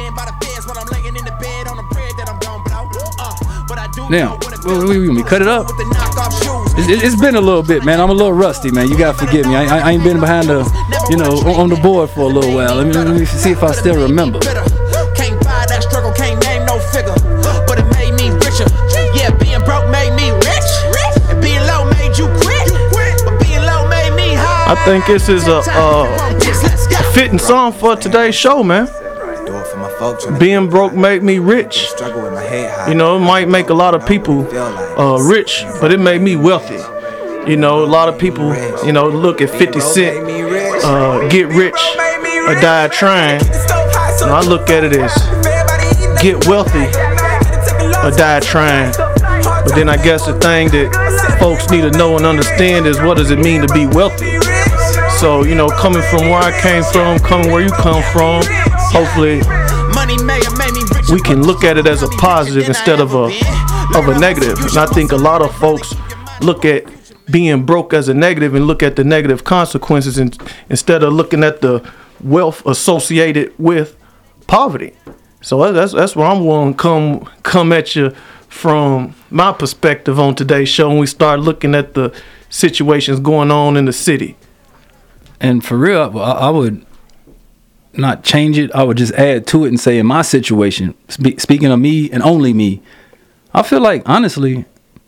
Now, we cut it up. It's been a little bit, man. I'm a little rusty, man. You gotta forgive me. I ain't been behind the, on the board for a little while. Let me see if I still remember. Can't buy that struggle, can't name no figure, but it made me richer. Yeah, being broke made me rich, and being low made you quit, but being low made me high. I think this is a fitting song for today's show, man. Being broke made me rich. It might make a lot of people rich, but it made me wealthy. A lot of people, look at 50 Cent, get rich or die trying. I look at it as get wealthy or die trying. But then I guess the thing that folks need to know and understand is, what does it mean to be wealthy? So, coming from where I came from, coming where you come from, hopefully we can look at it as a positive instead of a negative. And I think a lot of folks look at being broke as a negative and look at the negative consequences instead of looking at the wealth associated with poverty. So that's where I'm willing to come at you from my perspective on today's show, when we start looking at the situations going on in the city. And for real, I would not change it. I would just add to it and say, in my situation, speaking of me and only me, I feel like, honestly,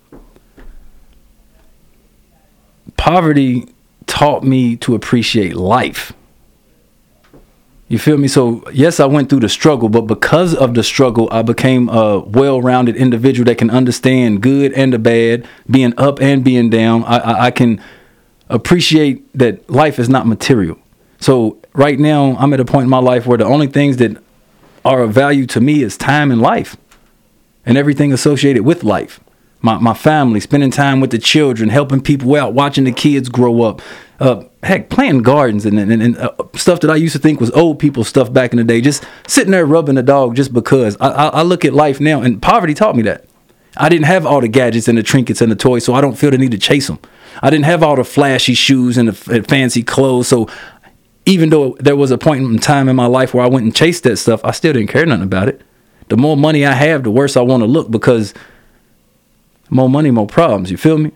poverty taught me to appreciate life. You feel me? So, yes, I went through the struggle, but because of the struggle, I became a well-rounded individual that can understand good and the bad, being up and being down. I can appreciate that life is not material. So right now, I'm at a point in my life where the only things that are of value to me is time and life and everything associated with life. My family, spending time with the children, helping people out, watching the kids grow up. Heck, planting gardens and stuff that I used to think was old people stuff back in the day. Just sitting there rubbing the dog just because. I look at life now, and poverty taught me that. I didn't have all the gadgets and the trinkets and the toys, so I don't feel the need to chase them. I didn't have all the flashy shoes and the fancy clothes, so even though there was a point in time in my life where I went and chased that stuff, I still didn't care nothing about it. The more money I have, the worse I want to look, because more money, more problems. You feel me?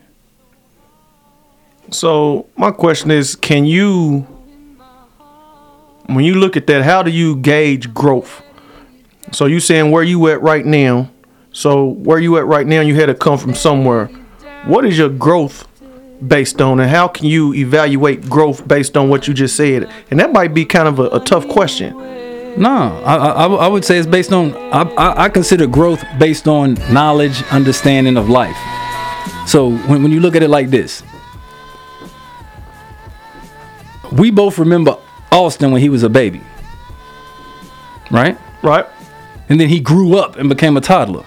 So my question is, when you look at that, how do you gauge growth? So you saying where you at right now. So where you at right now, you had to come from somewhere. What is your growth based on, and how can you evaluate growth based on what you just said? And that might be kind of a tough question. No, I would say it's based on, I consider growth based on knowledge, understanding of life. So when you look at it like this, we both remember Austin when he was a baby, right? Right. And then he grew up and became a toddler.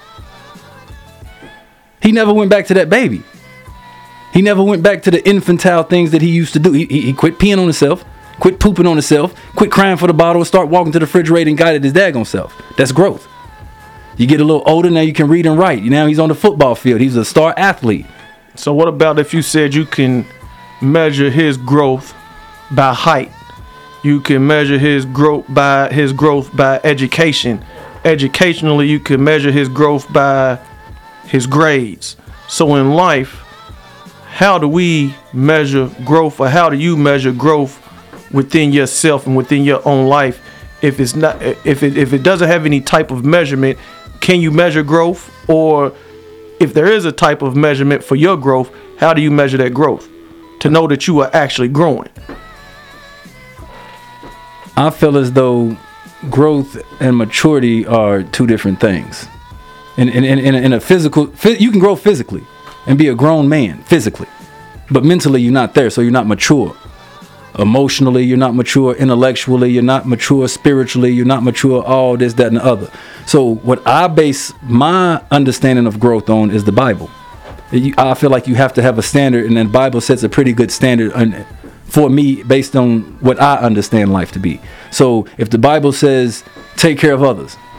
He never went back to that baby. He never went back to the infantile things that he used to do. He quit peeing on himself, quit pooping on himself, quit crying for the bottle, and start walking to the refrigerator and guided his daggone self. That's growth. You get a little older, now you can read and write. Now he's on the football field. He's a star athlete. So what about if you said you can measure his growth by height? You can measure his growth by education. Educationally, you can measure his growth by his grades. So in life, how do we measure growth, or how do you measure growth within yourself and within your own life? If it doesn't have any type of measurement, can you measure growth? Or if there is a type of measurement for your growth, how do you measure that growth to know that you are actually growing? I feel as though growth and maturity are two different things. In a physical, you can grow physically and be a grown man physically, but mentally you're not there, so you're not mature. Emotionally, you're not mature. Intellectually, you're not mature. Spiritually, you're not mature. All this, that, and the other. So what I base my understanding of growth on is the Bible. I feel like you have to have a standard, and the Bible sets a pretty good standard for me based on what I understand life to be. So if the Bible says take care of others,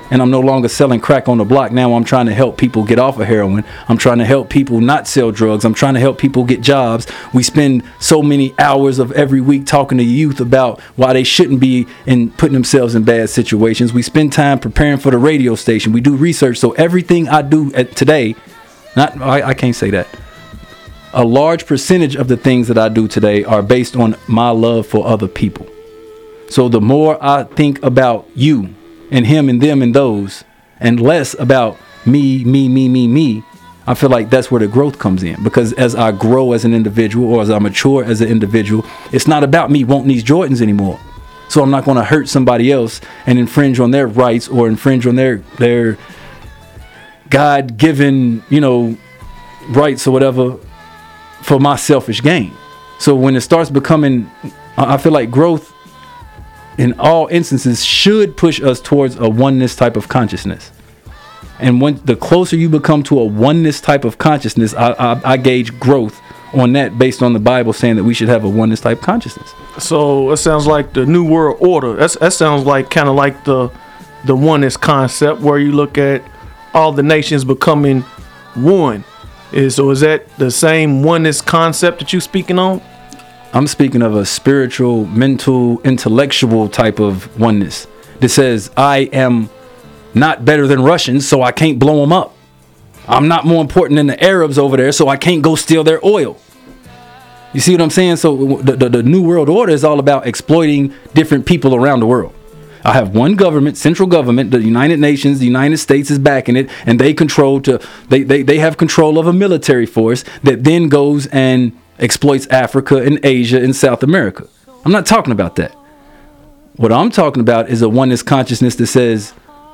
and I'm no longer selling crack on the block. Now I'm trying to help people get off of heroin. I'm trying to help people not sell drugs. I'm trying to help people get jobs. We spend so many hours of every week talking to youth about why they shouldn't be in putting themselves in bad situations. We spend time preparing for the radio station. We do research. So everything I do today, I can't say that. A large percentage of the things that I do today are based on my love for other people. So the more I think about you and him and them and those, and less about me, I feel like that's where the growth comes in. Because as I grow as an individual, or as I mature as an individual, it's not about me wanting these Jordans anymore. So I'm not going to hurt somebody else and infringe on their rights or infringe on their God-given, rights or whatever, for my selfish gain. So when it starts becoming, I feel like growth in all instances should push us towards a oneness type of consciousness. And when the closer you become to a oneness type of consciousness, I gauge growth on that based on the Bible saying that we should have a oneness type consciousness. So it sounds like the New World Order. That sounds like kind of like the oneness concept, where you look at all the nations becoming one. So is that the same oneness concept that you're speaking on? I'm speaking of a spiritual, mental, intellectual type of oneness that says I am not better than Russians, so I can't blow them up. I'm not more important than the Arabs over there, so I can't go steal their oil. You see what I'm saying? So the New World Order is all about exploiting different people around the world. I have one government, central government, the United Nations, the United States is backing it, and they have control of a military force that then goes and exploits Africa and Asia and South America. I'm not talking about that. What I'm talking about is a oneness consciousness that says,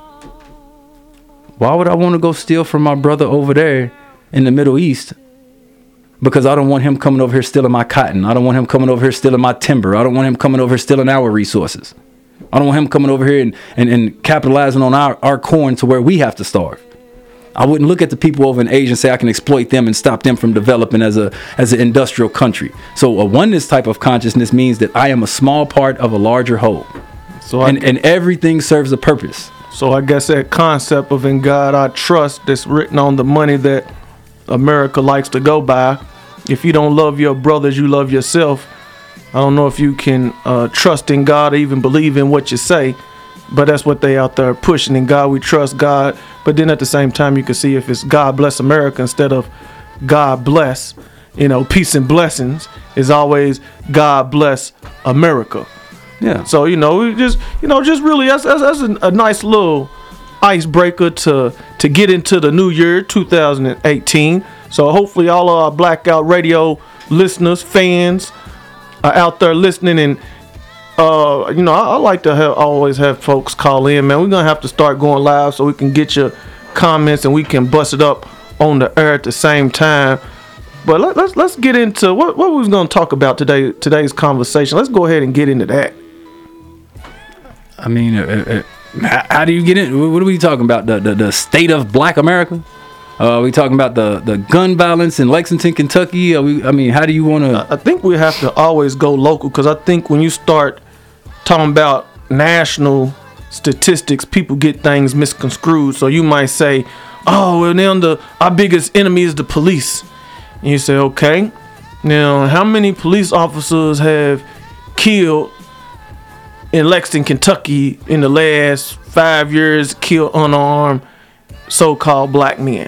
why would I want to go steal from my brother over there in the Middle East? Because I don't want him coming over here stealing my cotton. I don't want him coming over here stealing my timber. I don't want him coming over here stealing our resources. I don't want him coming over here and capitalizing on our corn to where we have to starve. I wouldn't look at the people over in Asia and say I can exploit them and stop them from developing as an industrial country. So a oneness type of consciousness means that I am a small part of a larger whole. So and everything serves a purpose. So I guess that concept of "in God I trust" that's written on the money that America likes to go by. If you don't love your brothers, you love yourself. I don't know if you can trust in God or even believe in what you say, but that's what they out there pushing. In God we trust God. But then at the same time, you can see if it's God bless America instead of God bless, peace and blessings is always God bless America. Yeah. So, just really that's a nice little icebreaker to get into the new year 2018. So hopefully all of our Blackout Radio listeners, fans are out there listening, and I like to always have folks call in, man. We're gonna have to start going live so we can get your comments and we can bust it up on the air at the same time. But let's get into what we was gonna talk about today's conversation. Let's go ahead and get into that. I mean, how do you get in? What are we talking about? The state of Black America? Are we talking about the gun violence in Lexington, Kentucky? How do you want to? I think we have to always go local, because I think when you start talking about national statistics, people get things misconstrued. So you might say, "Oh, well, now our biggest enemy is the police." And you say, "Okay, now how many police officers have killed in Lexington, Kentucky in the last 5 years? Killed unarmed so-called black men."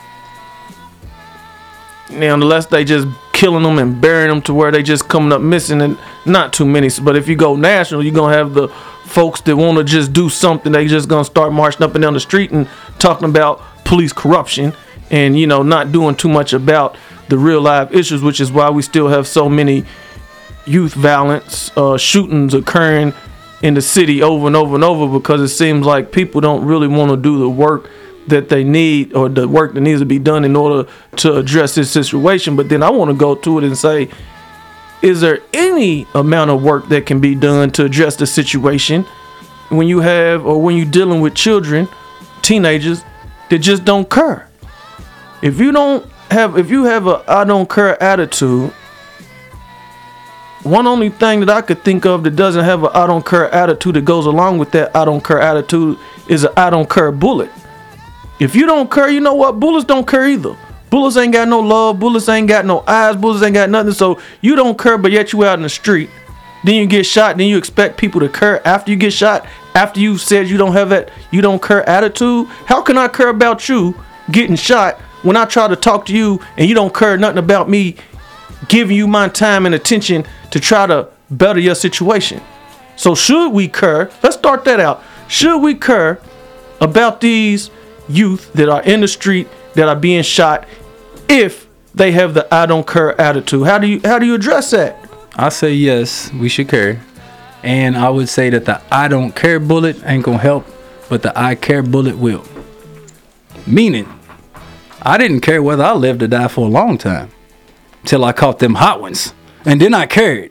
Now, unless they just killing them and burying them to where they just coming up missing, and not too many. But if you go national, you're gonna have the folks that want to just do something. They just gonna start marching up and down the street and talking about police corruption, and not doing too much about the real live issues, which is why we still have so many youth violence shootings occurring in the city over and over and over, because it seems like people don't really want to do the work that they need, or the work that needs to be done in order to address this situation. But then I want to go to it and say, is there any amount of work that can be done to address the situation when you're dealing with children, teenagers that just don't care? If you have a I don't care attitude, one only thing that I could think of that doesn't have an I don't care attitude that goes along with that I don't care attitude is an I don't care bullet. If you don't care, you know what? Bullets don't care either. Bullets ain't got no love. Bullets ain't got no eyes. Bullets ain't got nothing. So you don't care, but yet you out in the street. Then you get shot. Then you expect people to care after you get shot. After you said you don't have that, you don't care attitude. How can I care about you getting shot when I try to talk to you and you don't care nothing about me giving you my time and attention to try to better your situation? So should we care? Let's start that out. Should we care about these youth that are in the street that are being shot if they have the I don't care attitude? How do you address that? I say yes, we should care. And I would say that the I don't care bullet ain't gonna help, but the I care bullet will. Meaning, I didn't care whether I lived or die for a long time till I caught them hot ones. And then I cared.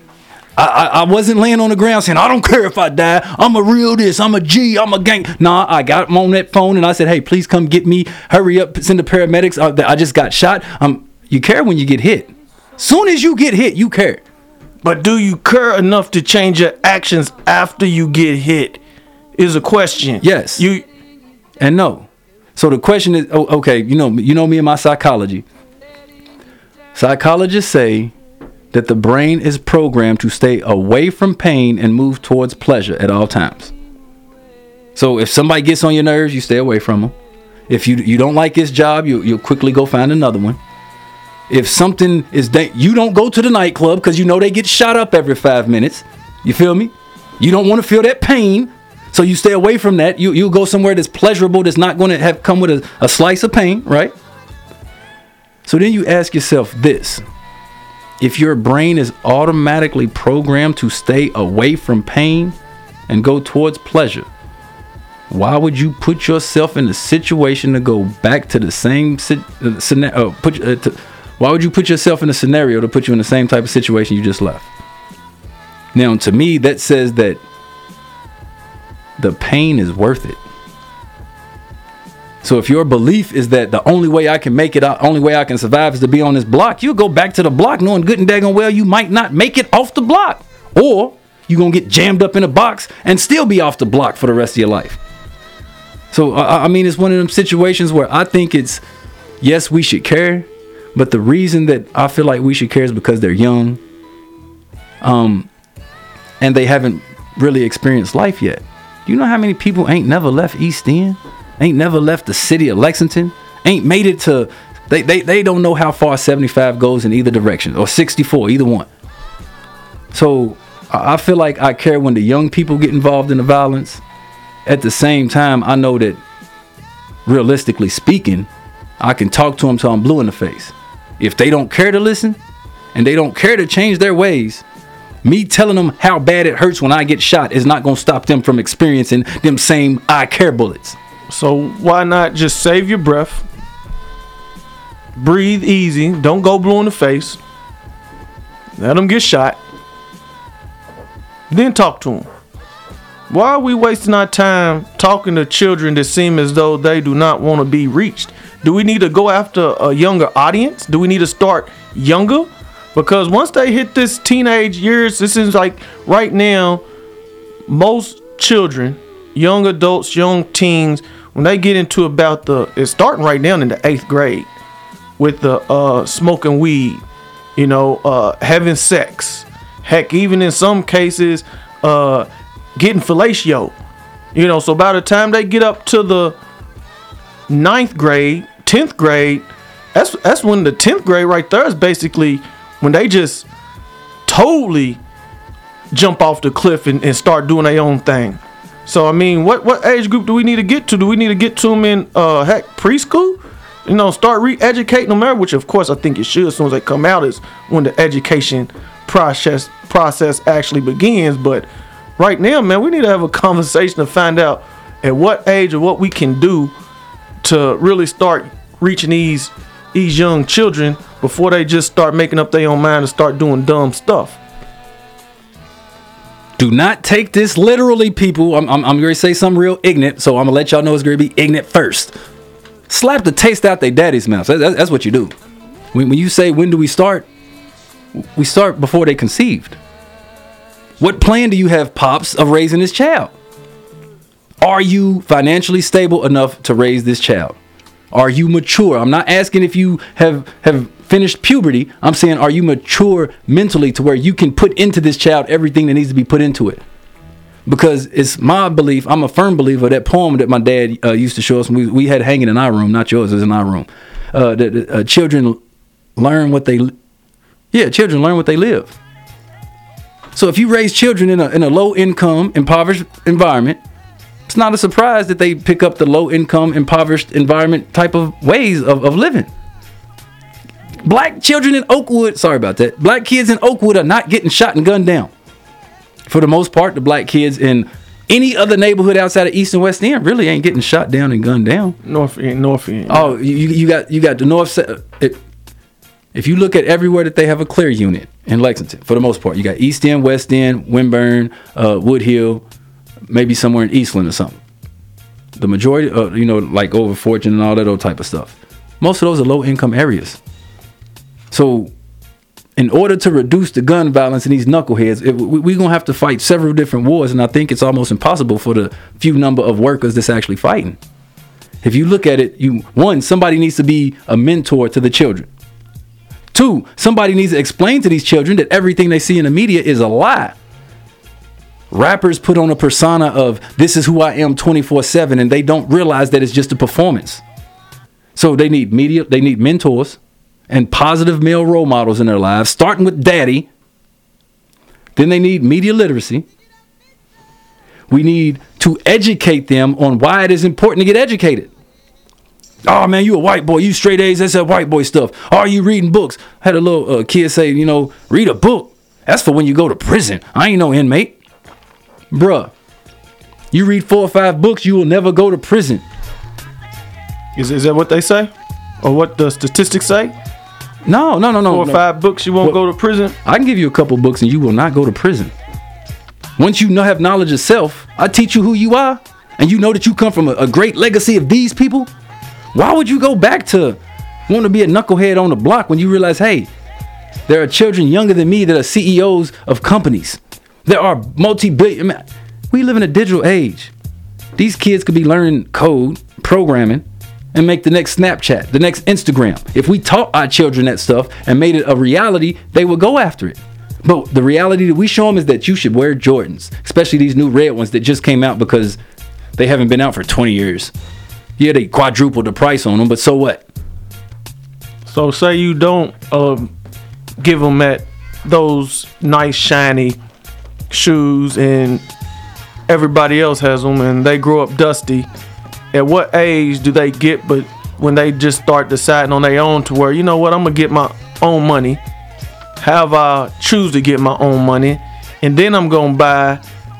I wasn't laying on the ground saying, I don't care if I die. I'm a real this. I'm a G. I'm a gang. Nah, I got him on that phone and I said, hey, please come get me. Hurry up. Send the paramedics. I just got shot. You care when you get hit. Soon as you get hit, you care. But do you care enough to change your actions after you get hit? Is a question. Yes. You and no. So the question is, okay, you know me and my psychology. Psychologists say that the brain is programmed to stay away from pain and move towards pleasure at all times. So if somebody gets on your nerves, you stay away from them. If you don't like his job, you'll quickly go find another one. If something is you don't go to the nightclub because you know they get shot up every 5 minutes. You feel me? You don't want to feel that pain, so you stay away from that. You'll go somewhere that's pleasurable, that's not going to have come with a slice of pain, right? So then you ask yourself this. If your brain is automatically programmed to stay away from pain and go towards pleasure, why would you put yourself in a situation to go back to the same scenario? Why would you put yourself in a scenario to put you in the same type of situation you just left? Now, to me, that says that the pain is worth it. So if your belief is that the only way I can make it, only way I can survive is to be on this block, you'll go back to the block knowing good and daggone well you might not make it off the block. Or you're going to get jammed up in a box and still be off the block for the rest of your life. So, I mean, it's one of them situations where I think it's, yes, we should care. But the reason that I feel like we should care is because they're young. And they haven't really experienced life yet. Do you know how many people ain't never left East End? Ain't never left the city of Lexington? Ain't made it to... They don't know how far 75 goes in either direction. Or 64, either one. So, I feel like I care when the young people get involved in the violence. At the same time, I know that, realistically speaking, I can talk to them till I'm blue in the face. If they don't care to listen, and they don't care to change their ways, me telling them how bad it hurts when I get shot is not going to stop them from experiencing them same I care bullets. So why not just save your breath, breathe easy, don't go blue in the face, let them get shot, then talk to them. Why are we wasting our time talking to children that seem as though they do not want to be reached? Do we need to go after a younger audience? Do we need to start younger? Because once they hit this teenage years, this is like right now, most children, young adults, young teens, when they get into about it's starting right now in the 8th grade with the smoking weed, having sex, heck, even in some cases, getting fellatio, so by the time they get up to the 9th grade, 10th grade, that's when the 10th grade right there is basically when they just totally jump off the cliff and start doing their own thing. So, I mean, what age group do we need to get to? Do we need to get to them in, preschool? Start re-educating them there, which, of course, I think it should. As soon as they come out is when the education process actually begins. But right now, man, we need to have a conversation to find out at what age or what we can do to really start reaching these young children before they just start making up their own mind and start doing dumb stuff. Do not take this literally, people. I'm going to say something real ignorant, so I'm going to let y'all know it's going to be ignorant first. Slap the taste out their daddy's mouth. That's what you do. When you say, when do we start? We start before they conceived. What plan do you have, Pops, of raising this child? Are you financially stable enough to raise this child? Are you mature? I'm not asking if you have finished puberty. I'm saying, are you mature mentally to where you can put into this child everything that needs to be put into it? Because it's my belief, I'm a firm believer, that poem that my dad used to show us, we had hanging in our room, not yours, it was in our room. That children learn what they live. So if you raise children in a low income, impoverished environment, it's not a surprise that they pick up the low income, impoverished environment type of ways of living. Black children in Oakwood, sorry about that, black kids in Oakwood are not getting shot and gunned down. For the most part, the black kids in any other neighborhood outside of East and West End really ain't getting shot down and gunned down. North End. Oh, you got the North Side. If you look at everywhere that they have a clear unit in Lexington, for the most part, you got East End, West End, Winburn, Wood Hill, maybe somewhere in Eastland or something. The majority, like over Fortune and all that old type of stuff. Most of those are low income areas. So in order to reduce the gun violence in these knuckleheads, we're going to have to fight several different wars. And I think it's almost impossible for the few number of workers that's actually fighting. If you look at it, somebody needs to be a mentor to the children. 2, somebody needs to explain to these children that everything they see in the media is a lie. Rappers put on a persona of this is who I am 24/7, and they don't realize that it's just a performance. So they need media, they need mentors and positive male role models in their lives, starting with daddy. Then they need media literacy. We need to educate them on why it is important to get educated. Oh man, you a white boy, you straight A's, that's that white boy stuff. Are you reading books? I had a little kid say, read a book. That's for when you go to prison. I ain't no inmate. Bruh, you read 4 or 5 books, you will never go to prison. Is that what they say? Or what the statistics say? No. 4 or 5 books, you won't go to prison? I can give you a couple books and you will not go to prison. Once you have knowledge of self, I teach you who you are, and you know that you come from a great legacy of these people. Why would you go back to want to be a knucklehead on the block when you realize, hey, there are children younger than me that are CEOs of companies. There are multi-billion. We live in a digital age. These kids could be learning code, programming, and make the next Snapchat, the next Instagram. If we taught our children that stuff and made it a reality, they would go after it. But the reality that we show them is that you should wear Jordans, especially these new red ones that just came out because they haven't been out for 20 years. Yeah, they quadrupled the price on them, but so what? So say you don't give them those nice shiny shoes and everybody else has them and they grow up dusty. At what age do they get, but when they just start deciding on their own to where, you know what, I'm going to get my own money, have I choose to get my own money, and then I'm going to buy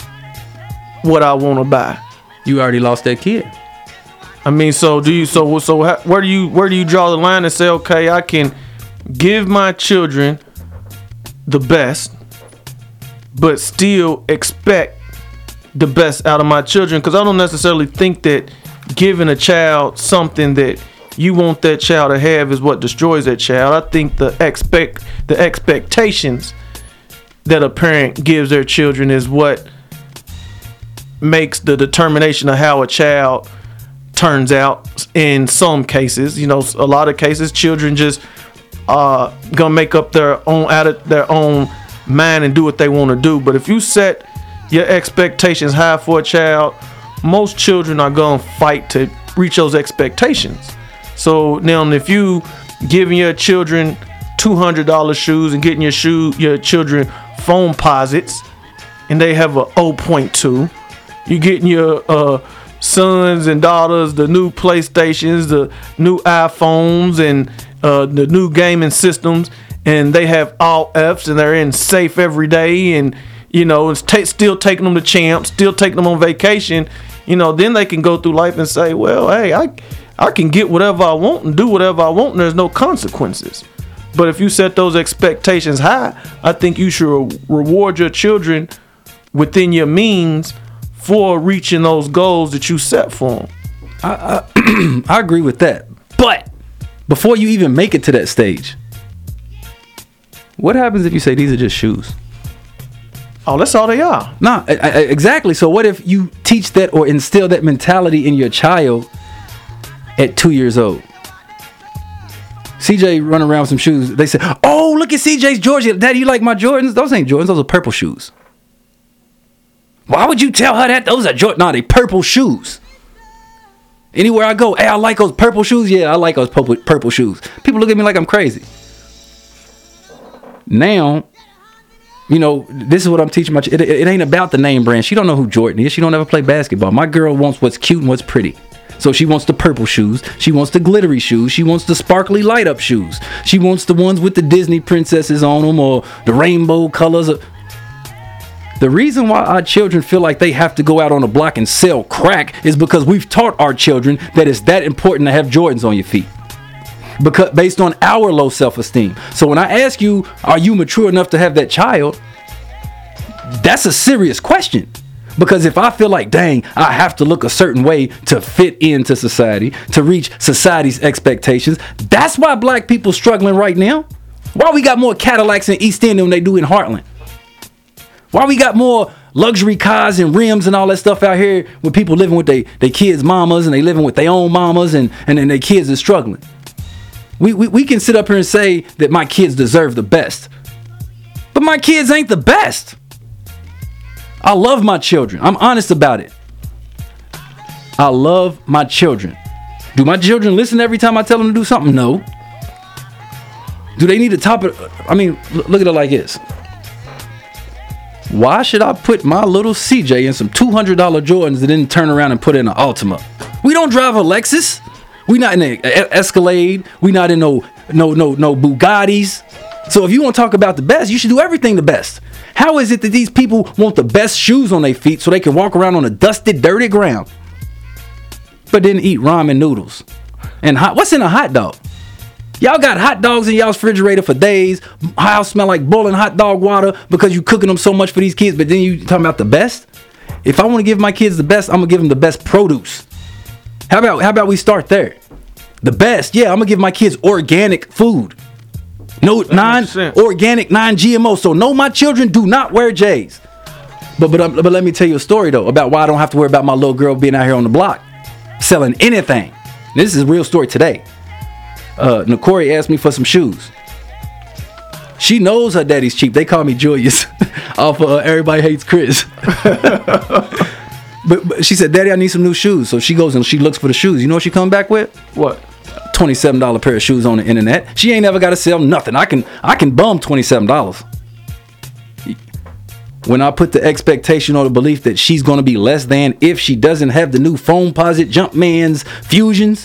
what I want to buy. You already lost that kid. I mean, so where do you draw the line and say, okay, I can give my children the best, but still expect the best out of my children? Because I don't necessarily think that giving a child something that you want that child to have is what destroys that child. I think the expectations that a parent gives their children is what makes the determination of how a child turns out. In some cases, a lot of cases, children just gonna make up their own mind and do what they want to do. But if you set your expectations high for a child, most children are gonna fight to reach those expectations. So now, if you giving your children $200 shoes and getting your children phone posits, and they have a 0.2, you getting your sons and daughters the new PlayStations, the new iPhones, and the new gaming systems, and they have all Fs and they're in safe every day, and it's still taking them to champs, still taking them on vacation. Then they can go through life and say, well, hey, I can get whatever I want and do whatever I want, and there's no consequences. But if you set those expectations high, I think you should reward your children within your means for reaching those goals that you set for them. I agree with that. But before you even make it to that stage, What happens if you say these are just shoes? Oh, that's all they are. Nah, exactly. So what if you teach that or instill that mentality in your child at 2 years old? CJ running around with some shoes. They say, "Oh, look at CJ's Jordans. Daddy, you like my Jordans? Those ain't Jordans. Those are purple shoes." Why would you tell her that? Those are Jordans. Nah, they purple shoes. Anywhere I go, hey, I like those purple shoes. Yeah, I like those purple shoes. People look at me like I'm crazy. Now, you know, this is what I'm teaching my child. It ain't about the name brand. She don't know who Jordan is. She don't ever play basketball. My girl wants what's cute and what's pretty. So she wants the purple shoes. She wants the glittery shoes. She wants the sparkly light up shoes. She wants the ones with the Disney princesses on them or the rainbow colors. The reason why our children feel like they have to go out on the block and sell crack is because we've taught our children that it's that important to have Jordans on your feet. Because based on our low self-esteem. So when I ask you, are you mature enough to have that child? That's a serious question. Because if I feel like, dang, I have to look a certain way to fit into society, to reach society's expectations, that's why black people struggling right now. Why we got more Cadillacs in East End than they do in Heartland? Why we got more luxury cars and rims and all that stuff out here with people living with their kids' mamas and they living with their own mamas and then their kids are struggling? We can sit up here and say that my kids deserve the best. But my kids ain't the best. I love my children. I'm honest about it. I love my children. Do my children listen every time I tell them to do something? No. Do they need to top it? I mean, look at it like this. Why should I put my little CJ in some $200 Jordans and then turn around and put in an Altima? We don't drive a Lexus. We not in an Escalade. We not in no Bugattis. So if you want to talk about the best, you should do everything the best. How is it that these people want the best shoes on their feet so they can walk around on a dusted, dirty ground, but then eat ramen noodles? And what's in a hot dog? Y'all got hot dogs in y'all's refrigerator for days. House smell like boiling hot dog water because you cooking them so much for these kids, but then you talking about the best? If I want to give my kids the best, I'm going to give them the best produce. How about we start there? The best, yeah, I'm going to give my kids organic food. No, non-organic, non-GMO. So no, my children do not wear J's. But let me tell you a story, though, about why I don't have to worry about my little girl being out here on the block selling anything. This is a real story today. Nakori asked me for some shoes. She knows her daddy's cheap. They call me Julius off of Everybody Hates Chris. But she said, Daddy, I need some new shoes. So she goes and she looks for the shoes. You know what she come back with? What? $27 pair of shoes on the internet. She ain't never got to sell nothing. I can bum $27. When I put the expectation or the belief that she's going to be less than if she doesn't have the new Foamposite, Jumpman's, Fusions,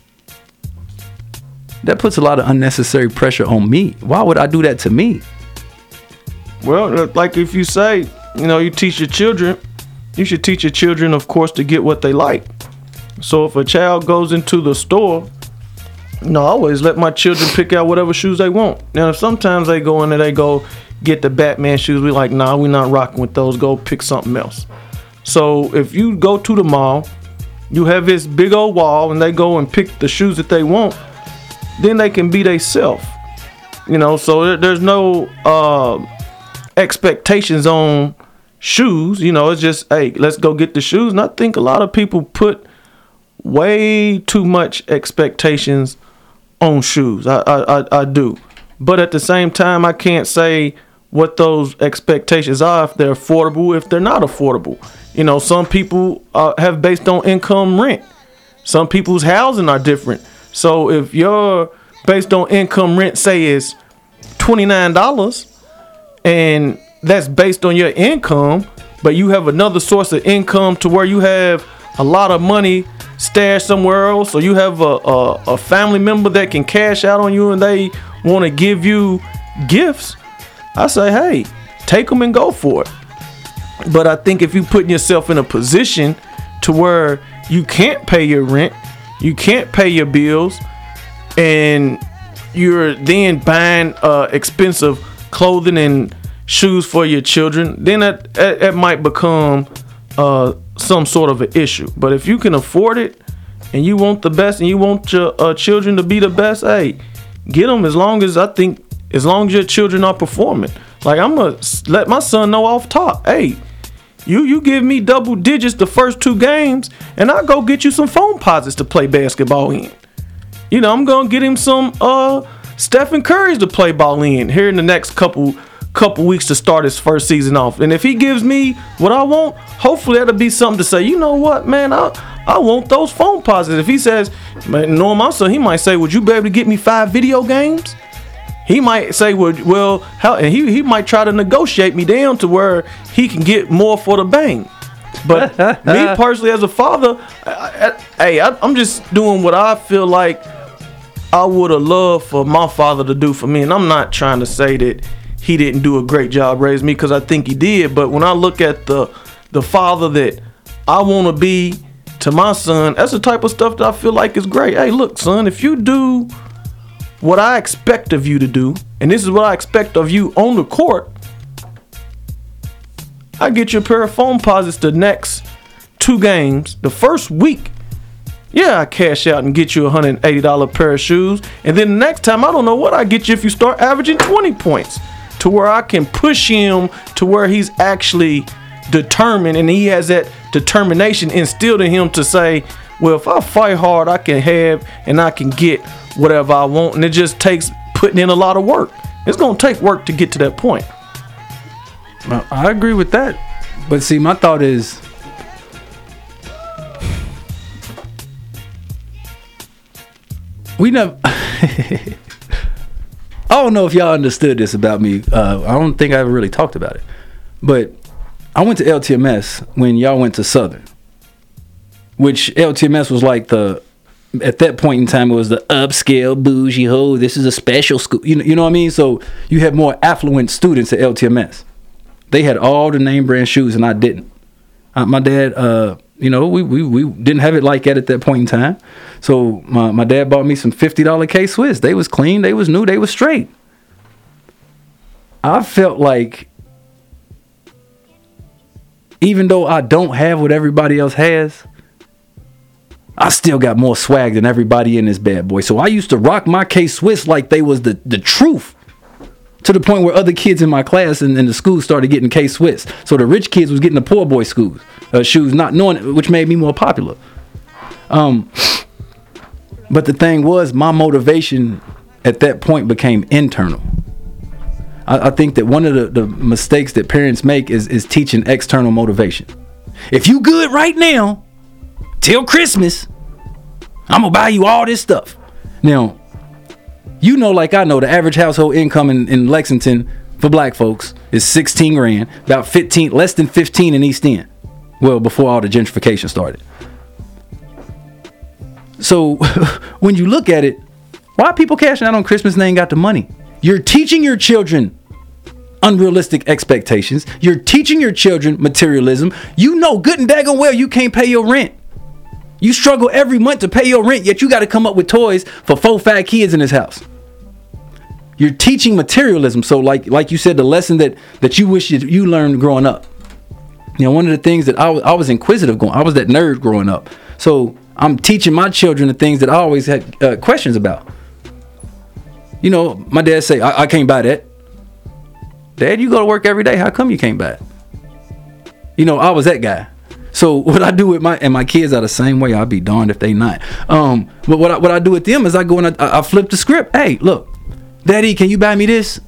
that puts a lot of unnecessary pressure on me. Why would I do that to me? Well, like if you say, you teach your children, you should teach your children, of course, to get what they like. So if a child goes into the store, I always let my children pick out whatever shoes they want. Now, sometimes they go in there, they go get the Batman shoes. We're like, nah, we're not rocking with those. Go pick something else. So if you go to the mall, you have this big old wall, and they go and pick the shoes that they want, then they can be they self. So there's no expectations on shoes. It's just, hey, let's go get the shoes. And I think a lot of people put way too much expectations on shoes. I do. But at the same time, I can't say what those expectations are, if they're affordable, if they're not affordable. Some people have based on income rent. Some people's housing are different. So if your based on income rent, say, is $29, and that's based on your income, but you have another source of income to where you have a lot of money stashed somewhere else, or you have a family member that can cash out on you and they want to give you gifts, I say, hey, take them and go for it. But I think if you putting yourself in a position to where you can't pay your rent, you can't pay your bills, and you're then buying expensive clothing and shoes for your children, then that might become some sort of an issue. But if you can afford it and you want the best and you want your children to be the best, hey, get them, as long as I think as long as your children are performing. Like, I'm gonna let my son know off top, hey, you give me double digits the first 2 games, and I'll go get you some phone posits to play basketball in. You know, I'm gonna get him some Stephen Curry's to play ball in here in the next couple weeks to start his first season off. And if he gives me what I want, hopefully that'll be something to say, you know what, man, I want those phone posits. If he says, man, knowing my son, he might say, would you be able to get me 5 video games? He might say, well, how? And he might try to negotiate me down to where he can get more for the bang. But me personally, as a father, I'm just doing what I feel like I would have loved for my father to do for me. And I'm not trying to say that he didn't do a great job raising me, because I think he did. But when I look at the father that I want to be to my son, that's the type of stuff that I feel like is great. Hey, look, son, if you do what I expect of you to do, and this is what I expect of you on the court, I get you a pair of phone posits the next 2 games. The first week, yeah, I cash out and get you a $180 pair of shoes. And then the next time, I don't know what I get you if you start averaging 20 points, to where I can push him to where he's actually determined, and he has that determination instilled in him to say, well, if I fight hard, I can have and I can get whatever I want. And it just takes putting in a lot of work. It's going to take work to get to that point. Well, I agree with that. But see, my thought is, we never I don't know if y'all understood this about me. I don't think I ever really talked about it. But I went to LTMS when y'all went to Southern, which LTMS was like at that point in time, it was the upscale bougie, this is a special school. You know what I mean? So you had more affluent students at LTMS. They had all the name brand shoes, and I didn't. My dad, we didn't have it like that at that point in time. So my dad bought me some $50 K-Swiss. They was clean, they was new, they was straight. I felt like, even though I don't have what everybody else has, I still got more swag than everybody in this bad boy. So I used to rock my K-Swiss like they was the truth, to the point where other kids in my class and in the school started getting K-Swiss. So the rich kids was getting the poor boy shoes, not knowing it, which made me more popular. But the thing was, my motivation at that point became internal. I think that one of the mistakes that parents make is teaching external motivation. If you good right now, till Christmas, I'm gonna buy you all this stuff. Now, you know, like I know, the average household income in Lexington for black folks is 16 grand, about 15, less than 15 in East End. Well, before all the gentrification started. So when you look at it, why are people cashing out on Christmas and they ain't got the money? You're teaching your children unrealistic expectations. You're teaching your children materialism. You know good and daggone well you can't pay your rent. You struggle every month to pay your rent, yet you got to come up with toys for 4 fat kids in this house. You're teaching materialism. So like you said, the lesson that you wish you learned growing up. You know, one of the things that I was inquisitive I was that nerd growing up. So I'm teaching my children the things that I always had questions about. You know, my dad say, I can't buy that. Dad, you go to work every day. How come you can't buy it? You know, I was that guy. So what I do with my kids are the same way. I'll be darned if they not. But what I do with them is I go and I flip the script. Hey, look, Daddy, can you buy me this?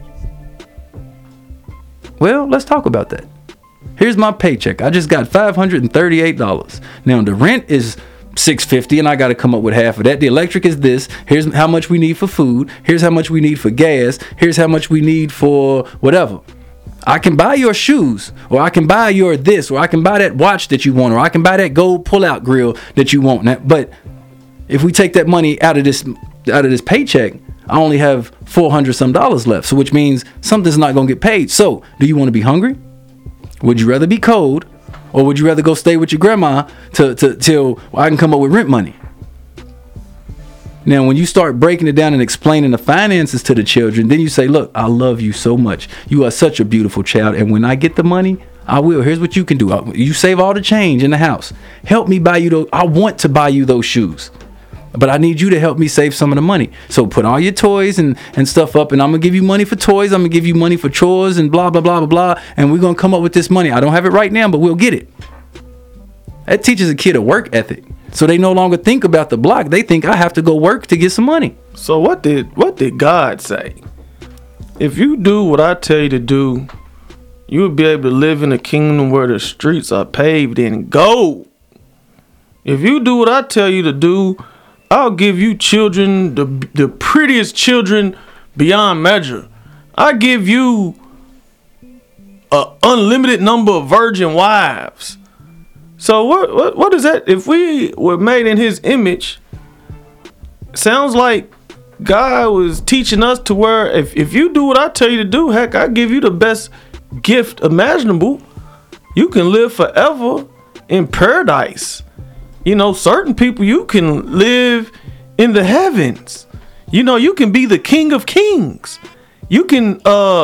Well, let's talk about that. Here's my paycheck. I just got $538. Now the rent is $650, and I got to come up with half of that. The electric is this. Here's how much we need for food. Here's how much we need for gas. Here's how much we need for whatever. I can buy your shoes, or I can buy your this, or I can buy that watch that you want, or I can buy that gold pull-out grill that you want. But if we take that money out of this paycheck, I only have $400 some left. So which means something's not gonna get paid. So do you want to be hungry? Would you rather be cold, or would you rather go stay with your grandma till I can come up with rent money? Now, when you start breaking it down and explaining the finances to the children, then you say, look, I love you so much. You are such a beautiful child. And when I get the money, I will. Here's what you can do. You save all the change in the house. Help me buy you those. I want to buy you those shoes. but I need you to help me save some of the money. So put all your toys and stuff up, and I'm gonna give you money for toys. I'm gonna give you money for chores and blah blah blah blah blah. And we're gonna come up with this money. I don't have it right now, but we'll get it. That teaches a kid a work ethic. So they no longer think about the block. They think I have to go work to get some money. So what did God say? If you do what I tell you to do, you will be able to live in a kingdom where the streets are paved in gold. If you do what I tell you to do, I'll give you children, the prettiest children beyond measure. I give you an unlimited number of virgin wives. So what is that? If we were made in his image, sounds like God was teaching us to where if you do what I tell you to do, heck, I give you the best gift imaginable. You can live forever in paradise. You know, certain people, you can live in the heavens. You know, you can be the king of kings. You can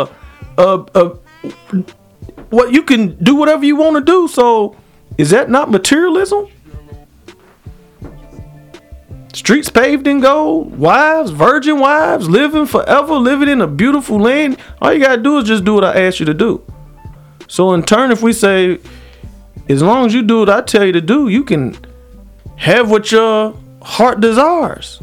you can do whatever you want to do. So is that not materialism? Streets paved in gold, wives, virgin wives, living forever, living in a beautiful land. All you gotta do is just do what I ask you to do. So in turn, if we say, as long as you do what I tell you to do, you can have what your heart desires.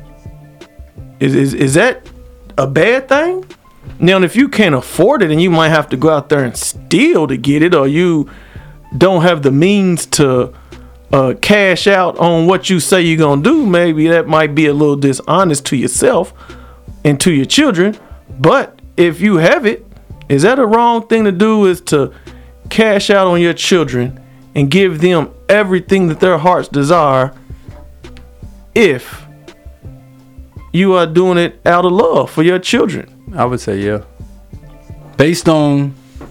Is that a bad thing? Now, if you can't afford it and you might have to go out there and steal to get it, or you don't have the means to cash out on what you say you're gonna do, maybe that might be a little dishonest to yourself and to your children. But if you have it, is that a wrong thing to do, is to cash out on your children and give them everything that their hearts desire, if you are doing it out of love for your children? I would say, yeah. Based on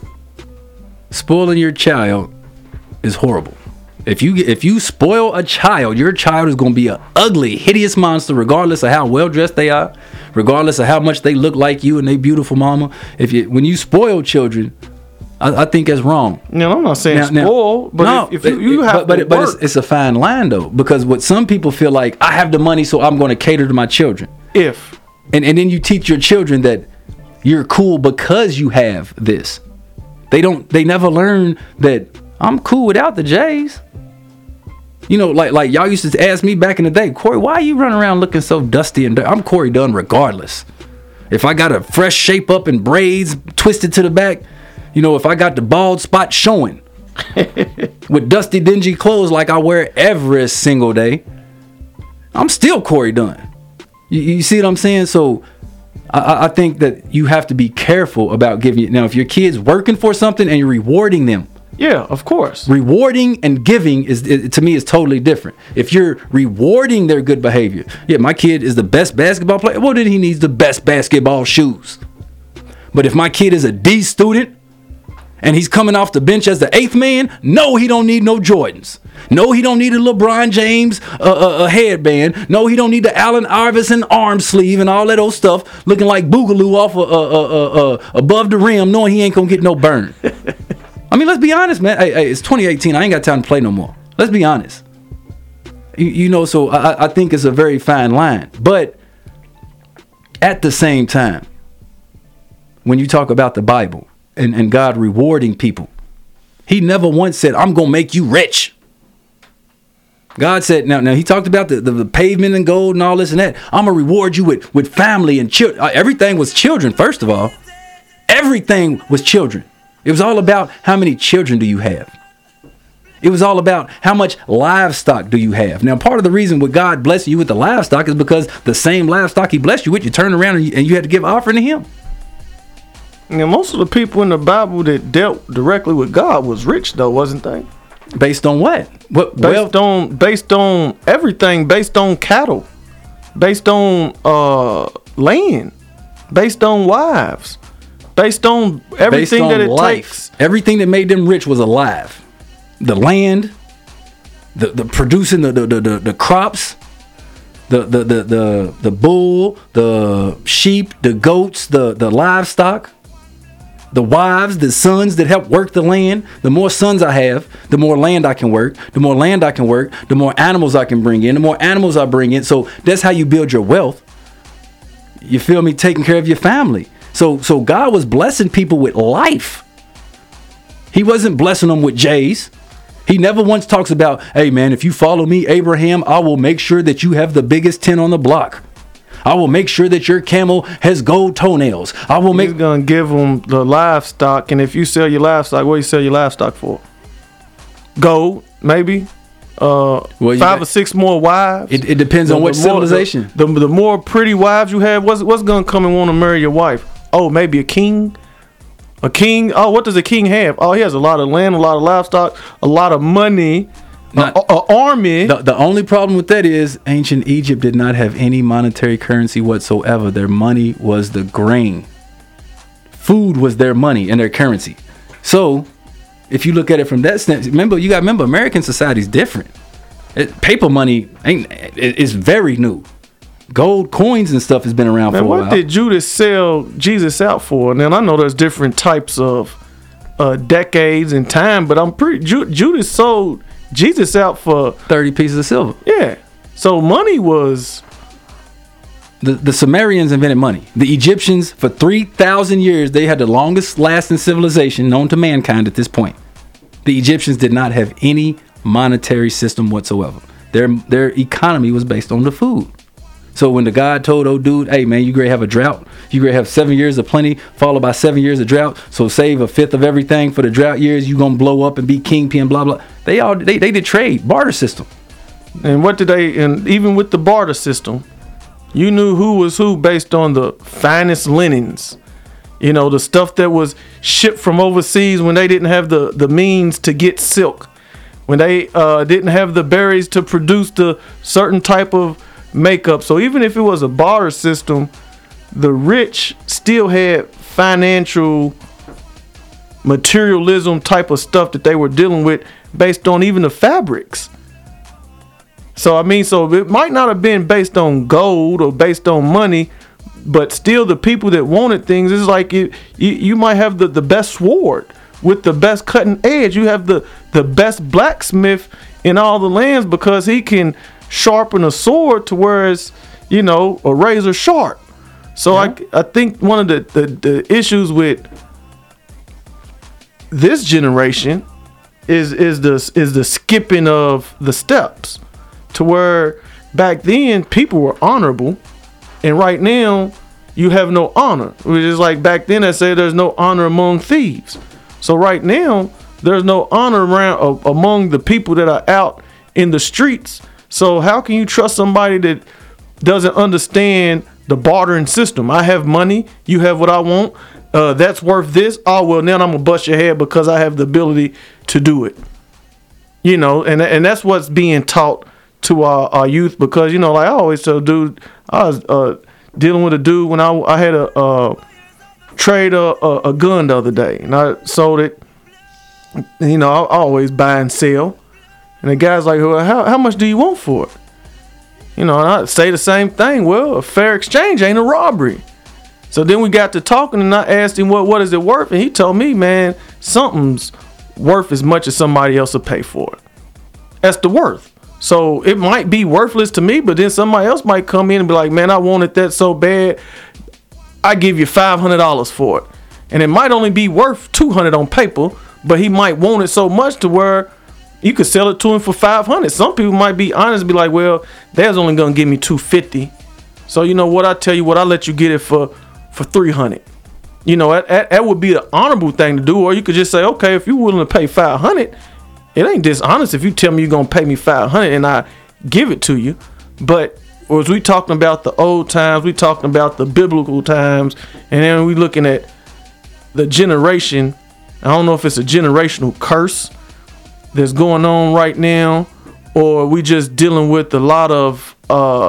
spoiling your child is horrible. If you spoil a child, your child is going to be an ugly, hideous monster, regardless of how well dressed they are, regardless of how much they look like you and they beautiful mama. When you spoil children, I think that's wrong. No, I'm not saying spoil, but no, if you have to work. But it's a fine line though, because what some people feel like, I have the money, so I'm going to cater to my children. And then you teach your children that you're cool because you have this. They never learn that I'm cool without the J's. You know, like y'all used to ask me back in the day, Corey, why are you running around looking so dusty and dirty? I'm Corey Dunn regardless. If I got a fresh shape up and braids twisted to the back, you know, if I got the bald spot showing with dusty, dingy clothes like I wear every single day, I'm still Corey Dunn. You see what I'm saying? So I think that you have to be careful about giving it. Now, if your kid's working for something and you're rewarding them, yeah, of course. Rewarding and giving to me is totally different. If you're rewarding their good behavior, yeah, my kid is the best basketball player. Well, then he needs the best basketball shoes. But if my kid is a D student and he's coming off the bench as the 8th man, no, he don't need no Jordans. No, he don't need a LeBron James a headband. No, he don't need the Allen Iverson arm sleeve and all that old stuff, looking like Boogaloo off above the rim, knowing he ain't gonna get no burn. I mean, let's be honest, man. Hey, it's 2018. I ain't got time to play no more. Let's be honest. You know, so I think it's a very fine line. But at the same time, when you talk about the Bible and God rewarding people, he never once said, I'm going to make you rich. God said, now he talked about the pavement and gold and all this and that. I'm going to reward you with family and children. Everything was children, first of all. Everything was children. It was all about how many children do you have. It was all about how much livestock do you have. Now, part of the reason with God blessing you with the livestock is because the same livestock he blessed you with, you turn around and you had to give offering to him. Now, most of the people in the Bible that dealt directly with God was rich, though, wasn't they? Based on what? Based on everything. Based on cattle. Based on land. Based on wives. Based on everything that it takes. Everything that made them rich was alive. The land, the producing the crops, the bull, the sheep, the goats, the livestock. the wives, the sons that help work the land. The more sons I have, the more land I can work. The more land I can work, the more animals I can bring in. The more animals I bring in. So that's how you build your wealth. You feel me? Taking care of your family. So God was blessing people with life. He wasn't blessing them with J's. He never once talks about, hey man, if you follow me, Abraham, I will make sure that you have the biggest tent on the block. I will make sure that your camel has gold toenails. He's gonna give them the livestock, and if you sell your livestock, what do you sell your livestock for? Gold, maybe. 5 or 6 more wives. It depends on which civilization. The more pretty wives you have, what's gonna come and want to marry your wife? Oh, maybe a king. A king. Oh, what does a king have? Oh, he has a lot of land, a lot of livestock, a lot of money. An army. The only problem with that is ancient Egypt did not have any monetary currency whatsoever. Their money was the grain. Food was their money and their currency. So if you look at it from that sense, remember American society is different. Paper money is very new. Gold coins and stuff has been around for a while. What did Judas sell Jesus out for? And then I know there's different types of decades and time, but I'm pretty Judas sold Jesus out for 30 pieces of silver. Yeah. So money was... The Sumerians invented money. The Egyptians, for 3,000 years, they had the longest lasting civilization known to mankind at this point. The Egyptians did not have any monetary system whatsoever. Their economy was based on the food. So when the God told old dude, hey man, you gonna have a drought. You gonna have 7 years of plenty, followed by 7 years of drought. So save a fifth of everything for the drought years. You gonna blow up and be kingpin, blah blah. They did trade, barter system. And what did they? And even with the barter system, you knew who was who based on the finest linens. You know, the stuff that was shipped from overseas when they didn't have the means to get silk, when they didn't have the berries to produce the certain type of makeup. So even if it was a barter system, the rich still had financial materialism type of stuff that they were dealing with based on even the fabrics. So it might not have been based on gold or based on money, but still the people that wanted things, is like you might have the best sword with the best cutting edge. You have the best blacksmith in all the lands because he can sharpen a sword to where it's, a razor sharp. So yeah. I think one of the issues with this generation is the skipping of the steps, to where back then people were honorable, and right now you have no honor. Which is like back then they say there's no honor among thieves. So right now there's no honor among the people that are out in the streets. So how can you trust somebody that doesn't understand the bartering system? I have money, you have what I want, that's worth this. Oh, well, now I'm gonna bust your head because I have the ability to do it. And that's what's being taught to our youth, because, like I always tell dude, I was dealing with a dude when I had a trade a gun the other day, and I sold it. I always buy and sell. And the guy's like, well, how much do you want for it? And I say the same thing. Well, a fair exchange ain't a robbery. So then we got to talking, and I asked him, what is it worth? And he told me, man, something's worth as much as somebody else will pay for it. That's the worth. So it might be worthless to me, but then somebody else might come in and be like, man, I wanted that so bad, I give you $500 for it. And it might only be worth $200 on paper, but he might want it so much to where you could sell it to him for $500. Some people might be honest and be like, well, they's only gonna give me $250. So you know what? I tell you what, I'll let you get it for $300. That would be the honorable thing to do. Or you could just say, okay, if you're willing to pay $500, it ain't dishonest if you tell me you're gonna pay me $500 and I give it to you. But as we talking about the old times, we talking about the biblical times, and then we looking at the generation. I don't know if it's a generational curse that's going on right now, or we just dealing with a lot of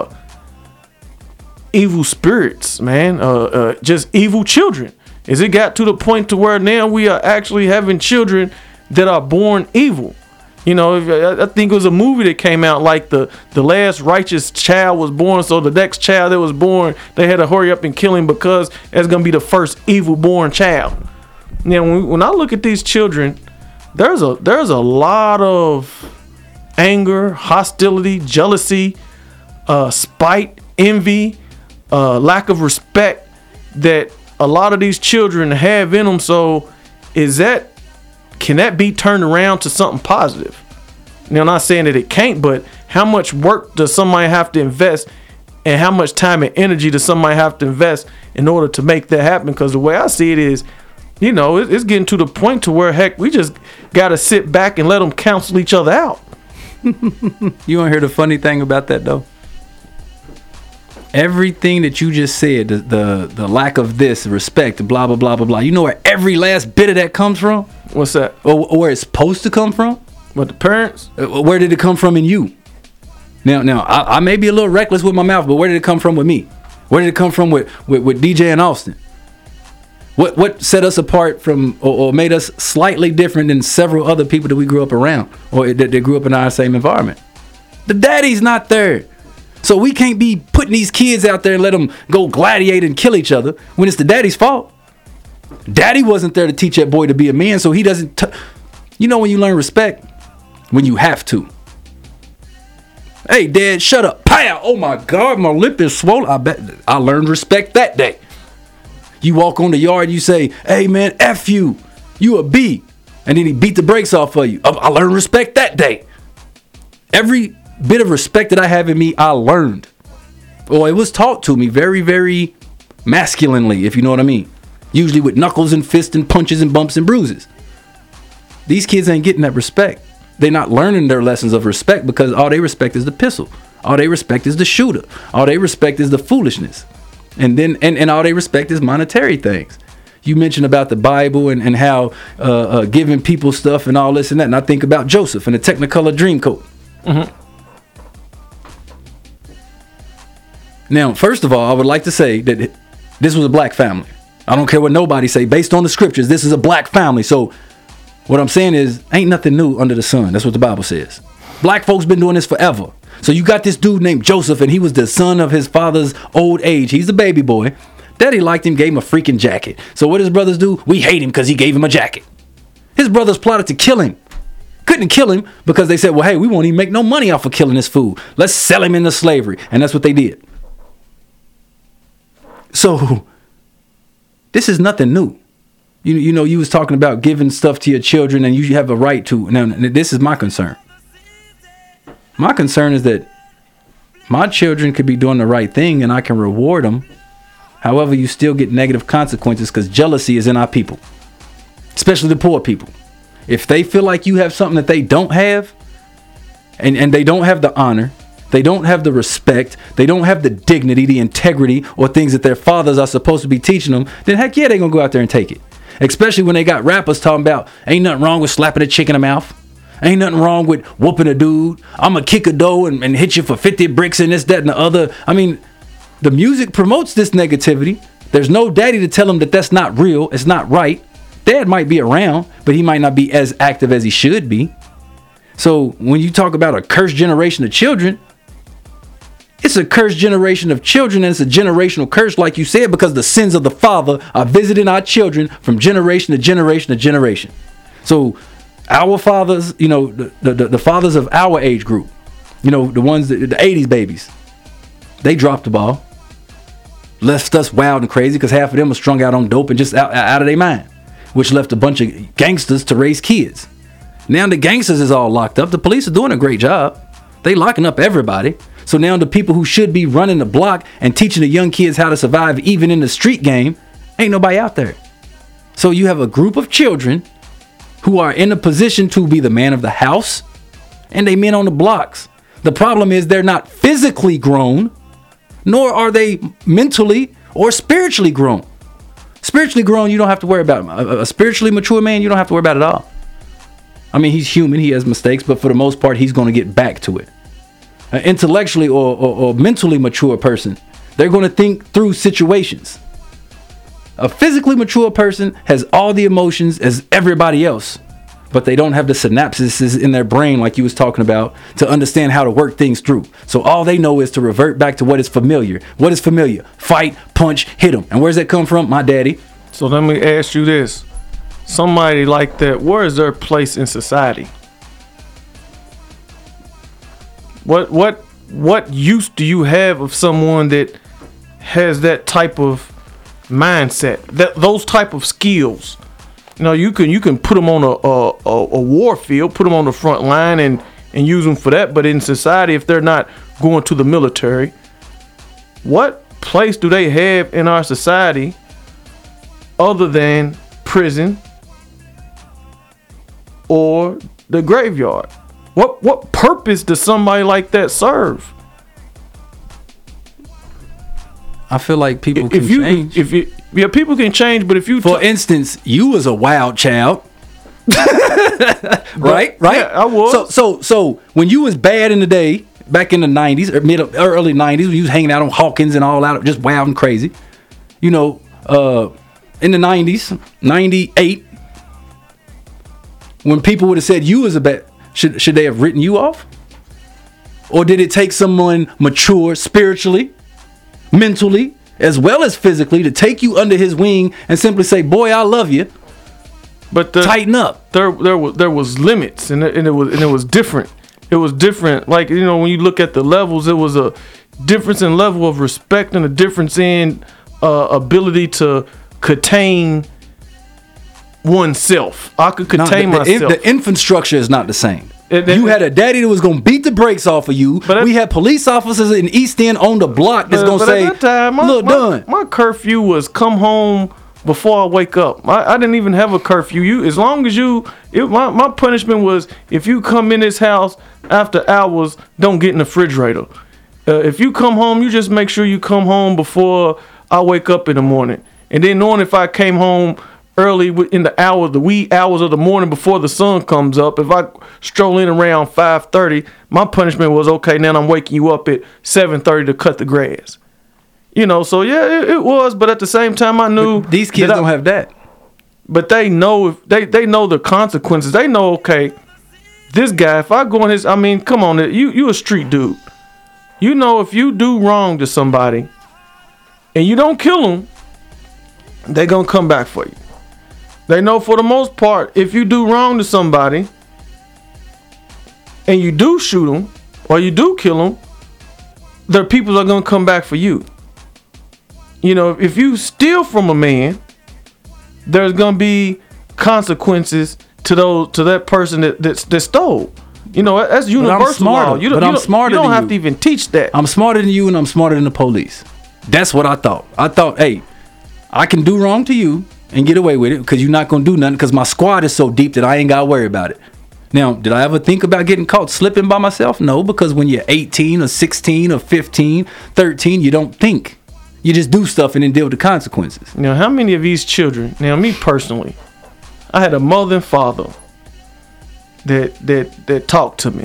evil spirits, man, just evil children. Is it got to the point to where now we are actually having children that are born evil? I think it was a movie that came out, like the last righteous child was born, so the next child that was born, they had to hurry up and kill him because that's gonna be the first evil born child. when I look at these children, there's a lot of anger, hostility, jealousy, spite, envy, lack of respect that a lot of these children have in them. So can that be turned around to something positive? I'm not saying that it can't, but how much work does somebody have to invest, and how much time and energy does somebody have to invest in order to make that happen? Because the way I see it is, it's getting to the point to where, heck, we just got to sit back and let them counsel each other out. You want to hear the funny thing about that, though? Everything that you just said, the lack of this, respect, blah, blah, blah, blah, blah. You know where every last bit of that comes from? What's that? Or where it's supposed to come from? What, the parents? Where did it come from in you? Now, I may be a little reckless with my mouth, but where did it come from with me? Where did it come from with DJ and Austin? What set us apart from or made us slightly different than several other people that we grew up around or that grew up in our same environment? The daddy's not there. So we can't be putting these kids out there and let them go gladiate and kill each other when it's the daddy's fault. Daddy wasn't there to teach that boy to be a man, so he doesn't. When you learn respect, when you have to. Hey, Dad, shut up. Pow! Oh my God, my lip is swollen. I bet I learned respect that day. You walk on the yard, you say, hey man, F you. You a B. And then he beat the brakes off of you. I learned respect that day. Every bit of respect that I have in me, I learned. Well, it was taught to me very, very masculinely, if you know what I mean. Usually with knuckles and fists and punches and bumps and bruises. These kids ain't getting that respect. They're not learning their lessons of respect because all they respect is the pistol. All they respect is the shooter. All they respect is the foolishness. And then and all they respect is monetary things. You mentioned about the Bible and how giving people stuff and all this and that. And I think about Joseph and the Technicolor Dreamcoat. Mm-hmm. Now, first of all, I would like to say that this was a black family. I don't care what nobody say. Based on the scriptures, this is a black family. So what I'm saying is, ain't nothing new under the sun. That's what the Bible says. Black folks been doing this forever. So you got this dude named Joseph, and he was the son of his father's old age. He's the baby boy. Daddy liked him, gave him a freaking jacket. So what his brothers do? We hate him because he gave him a jacket. His brothers plotted to kill him. Couldn't kill him because they said, well, hey, we won't even make no money off of killing this fool. Let's sell him into slavery. And that's what they did. So this is nothing new. You was talking about giving stuff to your children and you have a right to. Now, this is my concern. My concern is that my children could be doing the right thing and I can reward them. However, you still get negative consequences because jealousy is in our people, especially the poor people. If they feel like you have something that they don't have and they don't have the honor, they don't have the respect, they don't have the dignity, the integrity, or things that their fathers are supposed to be teaching them, then heck yeah, they're going to go out there and take it. Especially when they got rappers talking about ain't nothing wrong with slapping a chick in the mouth. Ain't nothing wrong with whooping a dude. I'm going to kick a dough and hit you for 50 bricks and this, that, and the other. I mean, the music promotes this negativity. There's no daddy to tell them that that's not real. It's not right. Dad might be around, but he might not be as active as he should be. So when you talk about a cursed generation of children, it's a cursed generation of children, and it's a generational curse, like you said, because the sins of the father are visiting our children from generation to generation to generation. So our fathers, the fathers of our age group, the ones that the 80s babies, they dropped the ball, left us wild and crazy because half of them were strung out on dope and just out of their mind, which left a bunch of gangsters to raise kids. Now the gangsters is all locked up. The police are doing a great job. They locking up everybody. So now the people who should be running the block and teaching the young kids how to survive even in the street game, ain't nobody out there. So you have a group of children who are in a position to be the man of the house and they men on the blocks. The problem is they're not physically grown, nor are they mentally or spiritually grown. Spiritually grown, you don't have to worry about him. A spiritually mature man, you don't have to worry about it at all. I mean, he's human, he has mistakes, but for the most part, he's going to get back to it. An intellectually or mentally mature person, they're going to think through situations. A physically mature person has all the emotions as everybody else, but they don't have the synapses in their brain like you was talking about to understand how to work things through. So all they know is to revert back to what is familiar. What is familiar? Fight, punch, hit them. And where's that come from? My daddy. So let me ask you this. somebody like that, where is their place in society? What use do you have of someone that has that type of mindset, those type of skills? You know, you can put them on a war field, put them on the front line and use them for that. But in society, if they're not going to the military, what place do they have in our society other than prison or the graveyard? What purpose does somebody like that serve? I feel like people can change. People can change, but if you for instance, you was a wild child. right? Yeah, I was. So when you was bad in the day, back in the 90s or early 90s, when you was hanging out on Hawkins and all out, just wild and crazy, you know, in the 90s, 98, when people would have said you was a bad, should they have written you off? Or did it take someone mature spiritually, mentally, as well as physically to take you under his wing and simply say, boy, I love you, but tighten up? There was limits, and it was different. It was different. Like, you know, when you look at the levels, it was a difference in level of respect and a difference in ability to contain oneself. I could contain myself. The infrastructure is not the same. You had a daddy that was going to beat the brakes off of you. We had police officers in East End on the block that's going to say, at that time, look, done. My curfew was come home before I wake up. I didn't even have a curfew. As long as my punishment was, if you come in this house after hours, don't get in the refrigerator. If you come home, you just make sure you come home before I wake up in the morning. And then knowing if I came home early in the wee hours of the morning before the sun comes up, if I stroll in around 5:30, my punishment was, okay, now I'm waking you up at 7:30 to cut the grass. You know, so yeah, it was, but at the same time, I knew but these kids don't have that. But they know they know the consequences. They know, okay, this guy, if I go in his, I mean, come on, you a street dude. You know, if you do wrong to somebody and you don't kill them, they gonna come back for you. They know for the most part, if you do wrong to somebody and you do shoot them or you do kill them, their people are going to come back for you. You know, if you steal from a man, there's going to be consequences to that person that stole. You know, that's universal law. You don't have to even teach that. I'm smarter than you and I'm smarter than the police. That's what I thought. I thought, hey, I can do wrong to you and get away with it because you're not going to do nothing because my squad is so deep that I ain't got to worry about it. Now, did I ever think about getting caught slipping by myself? No, because when you're 18 or 16 or 15, 13, you don't think. You just do stuff and then deal with the consequences. Now, how many of these children, now me personally, I had a mother and father that talked to me.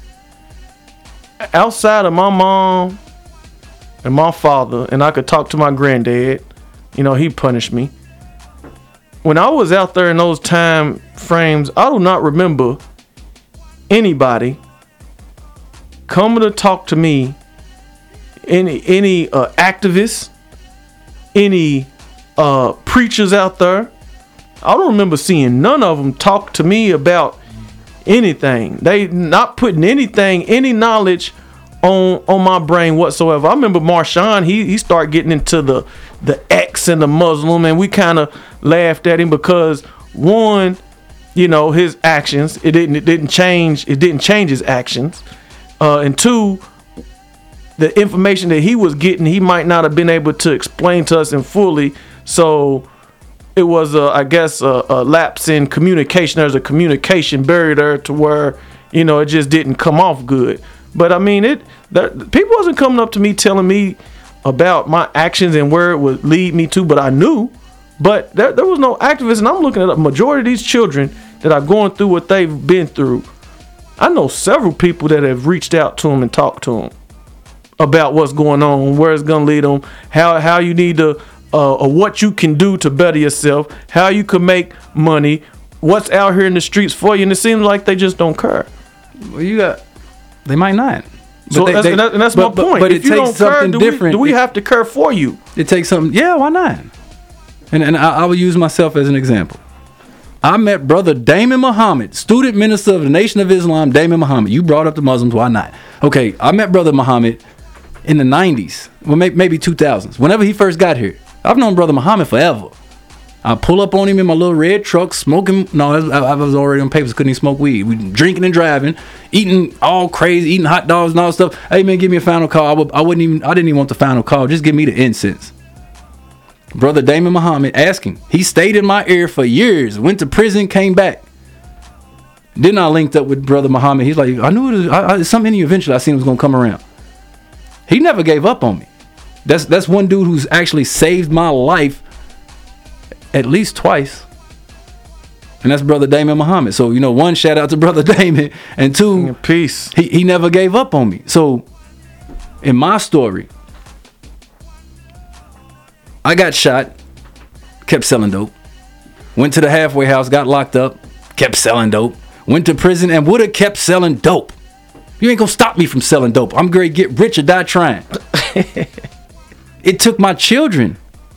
Outside of my mom and my father, and I could talk to my granddad, you know, he punished me. When I was out there in those time frames, I do not remember anybody coming to talk to me, any activists, any preachers out there. I don't remember seeing none of them talk to me about anything. They not putting any knowledge on my brain whatsoever. I remember Marshawn, he started getting into the X and the Muslim, and we kind of laughed at him because, one, you know, his actions, it didn't change his actions, and two, the information that he was getting, he might not have been able to explain to us in fully. So it was I guess a lapse in communication. There's a communication barrier there to where, you know, it just didn't come off good. But I mean, people wasn't coming up to me telling me about my actions and where it would lead me to, but I knew. But there was no activists, and I'm looking at a majority of these children that are going through what they've been through. I know several people that have reached out to them and talked to them about what's going on, where it's going to lead them, how you need to, or what you can do to better yourself, how you can make money, what's out here in the streets for you, and it seems like they just don't care. Well, they might not. So that's my point. But if it takes something different. Do we have to care for you? It takes something. Yeah, why not? And I will use myself as an example. I met brother Damon Muhammad, student minister of the Nation of Islam, Damon Muhammad. You brought up the Muslims, why not? Okay, I met brother Muhammad in the 90s, well, maybe 2000s, whenever he first got here. I've known brother Muhammad forever. I pull up on him in my little red truck, smoking. No, I was already on papers, couldn't even smoke weed. We drinking and driving, eating all crazy, eating hot dogs and all stuff. Hey man, give me a final call. I didn't even want the final call. Just give me the incense. Brother Damon Muhammad asking. He stayed in my ear for years. Went to prison, came back. Then I linked up with brother Muhammad. He's like, I knew it was something in you eventually. I seen it was gonna come around. He never gave up on me. That's one dude who's actually saved my life at least twice. And that's brother Damon Muhammad. So, one, shout out to brother Damon, and two, peace. He never gave up on me. So in my story, I got shot, kept selling dope. Went to the halfway house, got locked up, kept selling dope. Went to prison and would have kept selling dope. You ain't gonna stop me from selling dope. I'm gonna get rich or die trying. It took my children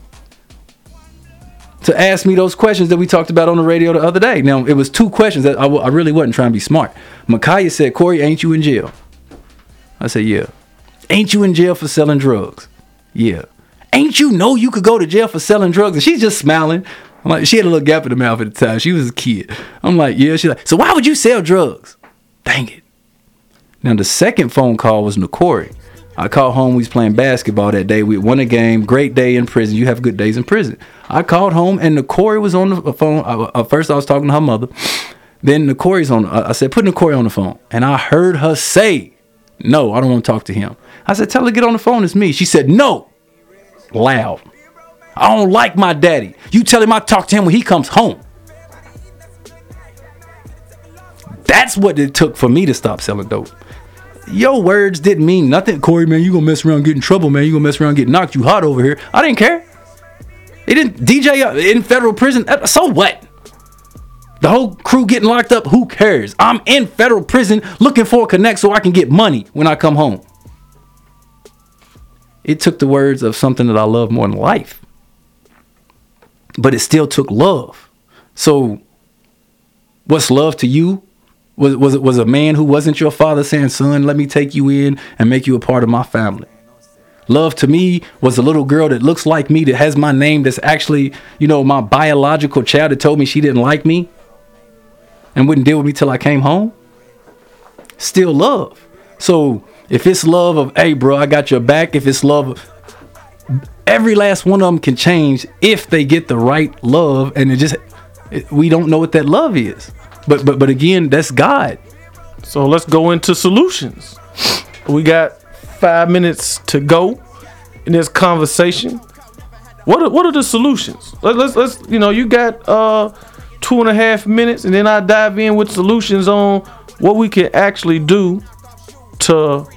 to ask me those questions that we talked about on the radio the other day. Now, it was two questions that I really wasn't trying to be smart. Micaiah said, Corey, ain't you in jail? I said, yeah. Ain't you in jail for selling drugs? Yeah. Ain't you know you could go to jail for selling drugs? And she's just smiling. I'm like, she had a little gap in the mouth at the time. She was a kid. I'm like, yeah. She's like, so why would you sell drugs? Dang it. Now, the second phone call was Nakori. I called home. We was playing basketball that day. We won a game. Great day in prison. You have good days in prison. I called home, and Nakori was on the phone. First, I was talking to her mother. Then Nakori's on. I said, put Nakori on the phone. And I heard her say, no, I don't want to talk to him. I said, tell her to get on the phone. It's me. She said, no. Loud. I don't like my daddy. You tell him I talk to him when he comes home. That's what it took for me to stop selling dope. Your words didn't mean nothing. Corey, man, you gonna mess around, get in trouble, man. You gonna mess around, get knocked. You hot over here. I didn't care. It didn't. DJ in federal prison. So what? The whole crew getting locked up. Who cares? I'm in federal prison looking for a connect so I can get money when I come home. It took the words of something that I love more than life. But it still took love. So what's love to you? Was a man who wasn't your father saying, son, let me take you in and make you a part of my family. Love to me was a little girl that looks like me, that has my name, that's actually, my biological child, that told me she didn't like me and wouldn't deal with me till I came home. Still love. So if it's love of, hey, bro, I got your back. If it's love of, every last one of them can change if they get the right love. And we don't know what that love is. But again, that's God. So let's go into solutions. We got 5 minutes to go in this conversation. What are the solutions? Let's you got 2.5 minutes, and then I dive in with solutions on what we can actually do to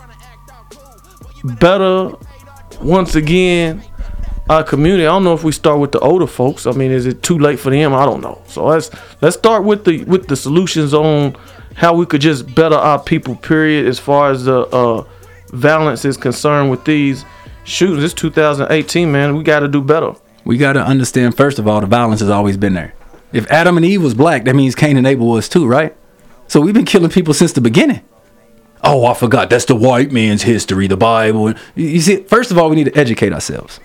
better, once again, our community. I don't know if we start with the older folks. I mean, is it too late for them? I don't know. So let's start with the solutions on how we could just better our people, period, as far as the violence is concerned with these shootings. It's 2018, man. We got to do better. We got to understand, first of all, the violence has always been there. If Adam and Eve was black, that means Cain and Abel was too, right? So we've been killing people since the beginning. Oh, I forgot. That's the white man's history, the Bible. You see, first of all, we need to educate ourselves.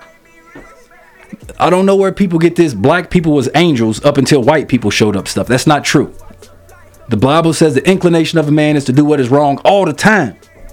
I don't know where people get this black people was angels up until white people showed up stuff. That's not true. The Bible says the inclination of a man is to do what is wrong all the time.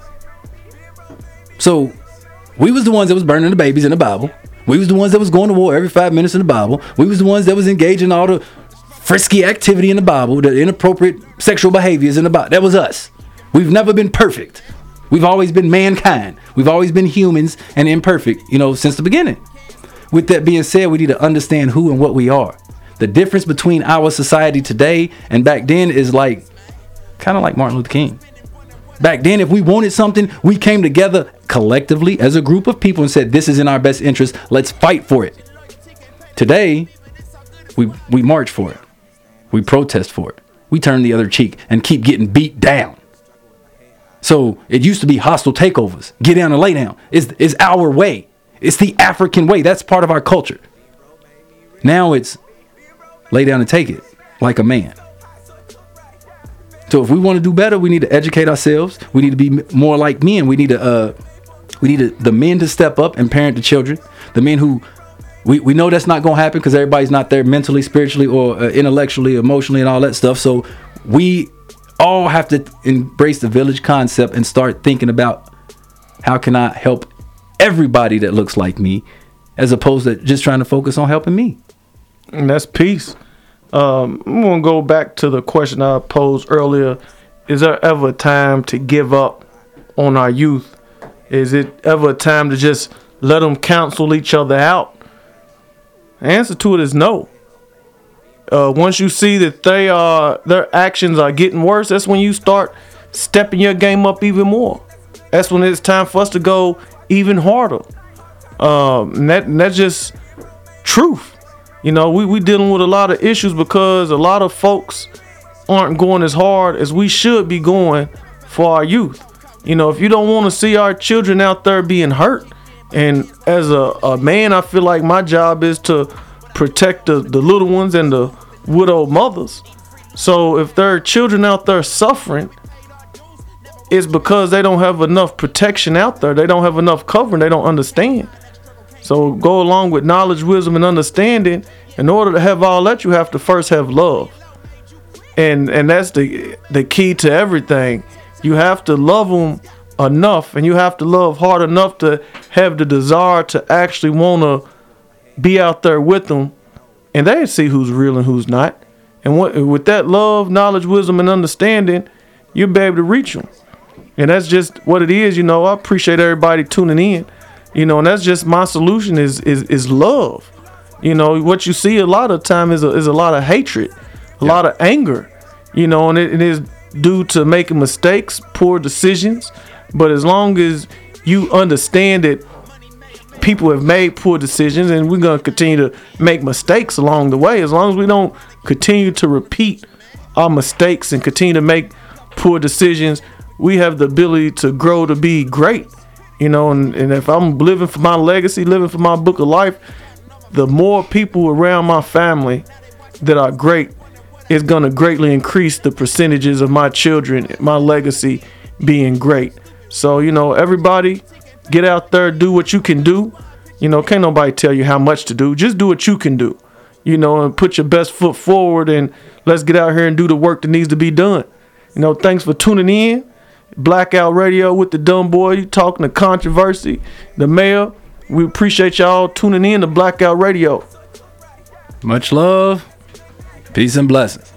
So we was the ones that was burning the babies in the Bible. We was the ones that was going to war every 5 minutes in the Bible. We was the ones that was engaging all the frisky activity in the Bible, the inappropriate sexual behaviors in the Bible. That was us. We've never been perfect. We've always been mankind. We've always been humans and imperfect, since the beginning. With that being said, we need to understand who and what we are. The difference between our society today and back then is kind of like Martin Luther King. Back then, if we wanted something, we came together collectively as a group of people and said, this is in our best interest. Let's fight for it. Today, we march for it. We protest for it. We turn the other cheek and keep getting beat down. So it used to be hostile takeovers. Get down and lay down. It's our way. It's the African way. That's part of our culture. Now it's lay down and take it like a man. So if we want to do better, we need to educate ourselves. We need to be more like men. We need the men to step up and parent the children. The men who we know that's not going to happen because everybody's not there mentally, spiritually, or intellectually, emotionally, and all that stuff. So we all have to embrace the village concept and start thinking about how can I help everybody that looks like me, as opposed to just trying to focus on helping me. And that's peace. I'm going to go back to the question I posed earlier. Is there ever a time to give up on our youth? Is it ever a time to just let them cancel each other out? The answer to it is no. Once you see that their actions are getting worse, that's when you start stepping your game up even more. That's when it's time for us to go even harder. And that's just truth. You know, we dealing with a lot of issues because a lot of folks aren't going as hard as we should be going for our youth. You know, if you don't want to see our children out there being hurt, and as a man, I feel like my job is to protect the little ones and the widowed mothers. So if there are children out there suffering, it's because they don't have enough protection out there. They don't have enough covering. They don't understand. So go along with knowledge, wisdom, and understanding. In order to have all that, you have to first have love. And that's the key to everything. You have to love them enough, and you have to love hard enough to have the desire to actually want to be out there with them. And they see who's real and who's not. And with that love, knowledge, wisdom, and understanding, you'll be able to reach them. And that's just what it is. You know, I appreciate everybody tuning in. You know, and that's just my solution is love. You know, what you see a lot of time is a lot of hatred, a lot of anger, you know, and it is due to making mistakes, poor decisions. But as long as you understand that people have made poor decisions, and we're going to continue to make mistakes along the way, as long as we don't continue to repeat our mistakes and continue to make poor decisions, we have the ability to grow to be great. You know, and if I'm living for my legacy, living for my book of life, the more people around my family that are great is going to greatly increase the percentages of my children, my legacy being great. So, you know, everybody get out there, do what you can do. You know, can't nobody tell you how much to do. Just do what you can do, you know, and put your best foot forward, and let's get out here and do the work that needs to be done. You know, thanks for tuning in. Blackout Radio with the Dumb Boy, talking to controversy, the mayor. We appreciate y'all tuning in to Blackout Radio. Much love, peace and blessings.